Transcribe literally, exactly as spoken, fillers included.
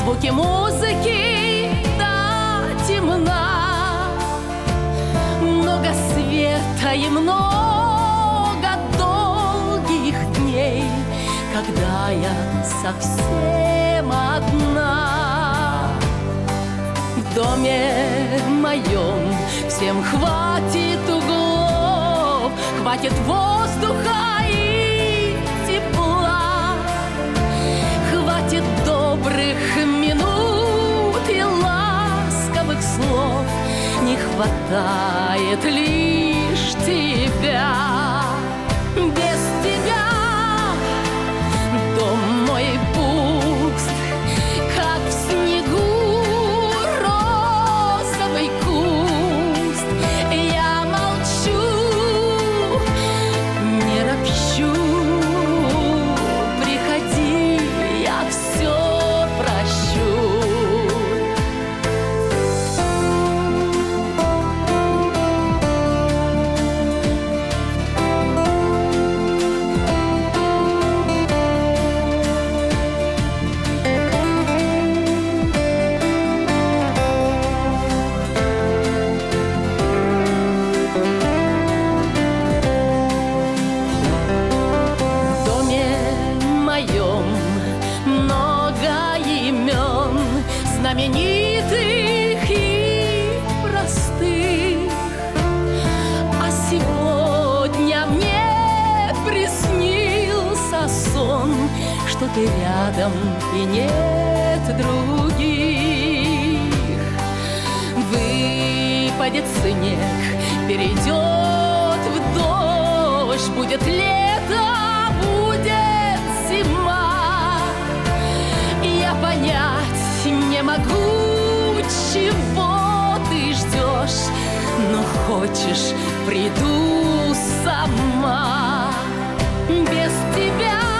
звуки музыки до темна. Много света и много долгих дней, когда я совсем одна. В доме моем всем хватит углов, хватит воздуха и тепла, хватит добрых минут и ласковых слов, не хватает лишь тебя. Без тебя дом мой пуст, как в снегу розовый куст. Я молчу, не ропщу, приходи, я все прощу. Знаменитых и простых. А сегодня мне приснился сон, что ты рядом и нет других. Выпадет снег, перейдет в дождь, будет лето, будет зима. Я понять не могу, чего ты ждешь, но хочешь, приду сама. Без тебя